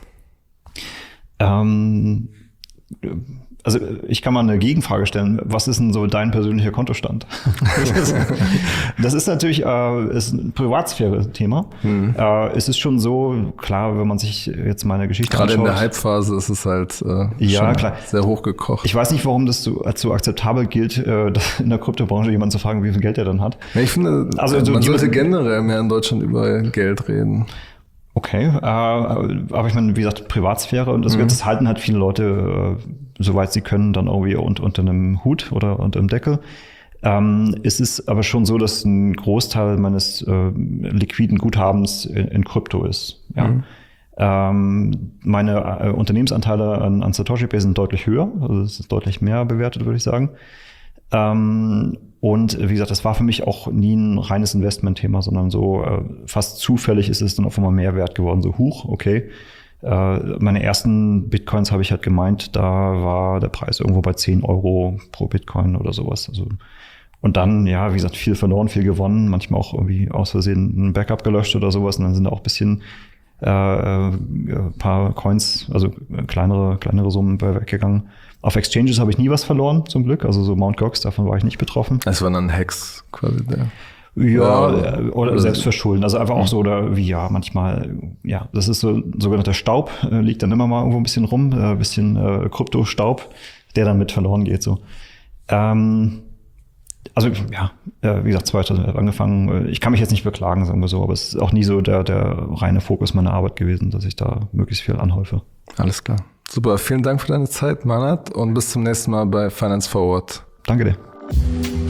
Ähm, also ich kann mal eine Gegenfrage stellen. Was ist denn so dein persönlicher Kontostand? Das ist natürlich äh, ist ein Privatsphäre-Thema. Mhm. Äh, es ist schon so, klar, wenn man sich jetzt meine Geschichte Gerade anschaut. in der Hype-Phase ist es halt äh, ja, schon klar. sehr hochgekocht. Ich weiß nicht, warum das so, als so akzeptabel gilt, äh, in der Kryptobranche jemanden zu fragen, wie viel Geld er dann hat. Ja, ich finde, also, man sollte generell mehr in Deutschland über Geld reden. Okay, äh, aber ich meine, wie gesagt, Privatsphäre und das, mhm. das halten halt viele Leute, äh, soweit sie können, dann irgendwie unter, unter einem Hut oder unter einem Deckel. Ähm, es ist aber schon so, dass ein Großteil meines äh, liquiden Guthabens in, in Krypto ist. Ja. Mhm. Ähm, meine äh, Unternehmensanteile an, an Satoshi Pay sind deutlich höher, also es ist deutlich mehr bewertet, würde ich sagen. Ähm, und wie gesagt, das war für mich auch nie ein reines Investmentthema, sondern so äh, fast zufällig ist es dann auf einmal mehr wert geworden. So, huch, okay. Äh, meine ersten Bitcoins habe ich halt gemeint, da war der Preis irgendwo bei zehn Euro pro Bitcoin oder sowas. Also, und dann, ja, wie gesagt, viel verloren, viel gewonnen, manchmal auch irgendwie aus Versehen ein Backup gelöscht oder sowas. Und dann sind da auch ein bisschen äh, ein paar Coins, also kleinere, kleinere Summen bei weggegangen. Auf Exchanges habe ich nie was verloren, zum Glück. Also so Mount Gox, davon war ich nicht betroffen. Es waren dann Hacks quasi der. Ja, ja, oder, oder selbst verschulden. Also einfach auch so, oder wie ja, manchmal, ja, das ist so sogenannter Staub, äh, liegt dann immer mal irgendwo ein bisschen rum, äh, ein bisschen äh, Kryptostaub, der dann mit verloren geht. So. Ähm, also ja, äh, wie gesagt, zweitausendelf angefangen. Ich kann mich jetzt nicht beklagen, sagen wir so, aber es ist auch nie so der, der reine Fokus meiner Arbeit gewesen, dass ich da möglichst viel anhäufe. Alles klar. Super, vielen Dank für deine Zeit, Manat, und bis zum nächsten Mal bei Finance Forward. Danke dir.